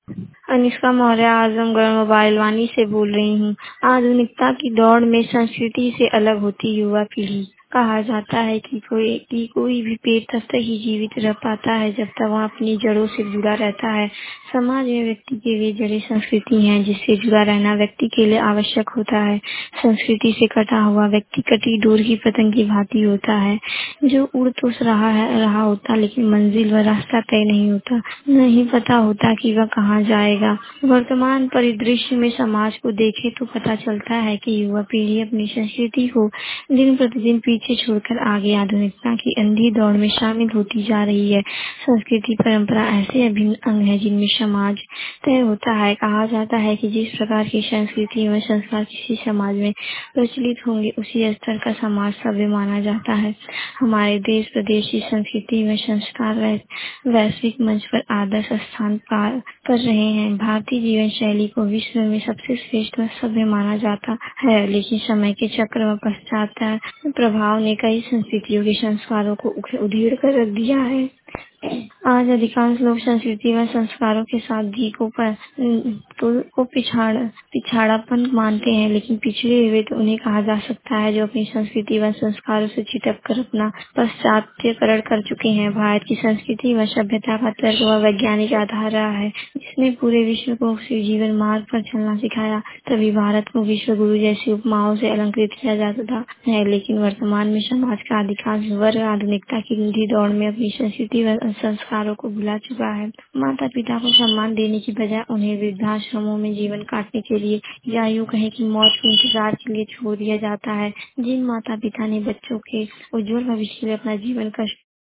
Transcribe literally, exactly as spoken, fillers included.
Anushka Maurya, Azamgarh mobile Vaani से बोल रही हूँ। आधुनिकता की दौड़ में संस्कृति से अलग होती युवा पीढ़ी। कहा जाता है कि कोई कि कोई भी पेड़ तब तक ही जीवित रह पाता है जब तक वह अपनी जड़ों से जुड़ा रहता है। समाज में व्यक्ति के लिए जड़ें संस्कृति हैं, जिससे जुड़ा रहना व्यक्ति के लिए आवश्यक होता है। संस्कृति से कटा हुआ व्यक्ति कटी डोर की पतंग की भांति होता है, जो उड़ तो रहा है रहा होता लेकिन मंजिल व रास्ता तय नहीं होता, नहीं पता होता कि वह कहाँ जाएगा। वर्तमान परिदृश्य में समाज को देखे तो पता चलता है कि युवा पीढ़ी अपनी संस्कृति को दिन प्रतिदिन पीछे छोड़कर आगे आधुनिकता की अंधी दौड़ में शामिल होती जा रही है। संस्कृति परंपरा ऐसे अभिन्न अंग है जिनमें समाज तय होता है। कहा जाता है कि जिस प्रकार की संस्कृति व संस्कार किसी समाज में प्रचलित होंगे, उसी स्तर का समाज सभ्य माना जाता है। हमारे देश प्रदेश की संस्कृति व संस्कार वै- वैश्विक मंच पर आदर्श स्थान पार कर रहे हैं। भारतीय जीवन शैली को विश्व में सबसे श्रेष्ठ व सभ्य माना जाता है, लेकिन समय के चक्र व पश्चात प्रभाव ने कई संस्कृतियों के संस्कारों को उख- उधेड़ कर रख दिया है। आज अधिकांश लोग संस्कृति व संस्कारों के साथ भी को, पर, को, को पिछाड़ पिछाड़ापन मानते हैं, लेकिन पिछड़े हुए तो उन्हें कहा जा सकता है जो अपनी संस्कृति व संस्कारों से चिटक कर अपना पाश्चात्यकरण कर चुके हैं। भारत की संस्कृति व सभ्यता का तर्क व वैज्ञानिक आधार रहा है, जिसने पूरे विश्व को उसी जीवन मार्ग पर चलना सिखाया। तभी भारत को विश्व गुरु जैसी उपमाओं से अलंकृत किया जाता है, लेकिन वर्तमान में समाज का अधिकांश वर्ग आधुनिकता की अंधी दौड़ में अपनी संस्कृति व संस्कारों को भुला चुका है। माता पिता को सम्मान देने की बजाय उन्हें वृद्धाश्रमों में जीवन काटने के लिए या यूं कहें कि मौत के इंतजार के लिए छोड़ दिया जाता है। जिन माता पिता ने बच्चों के उज्जवल भविष्य के लिए अपना जीवन कष्ट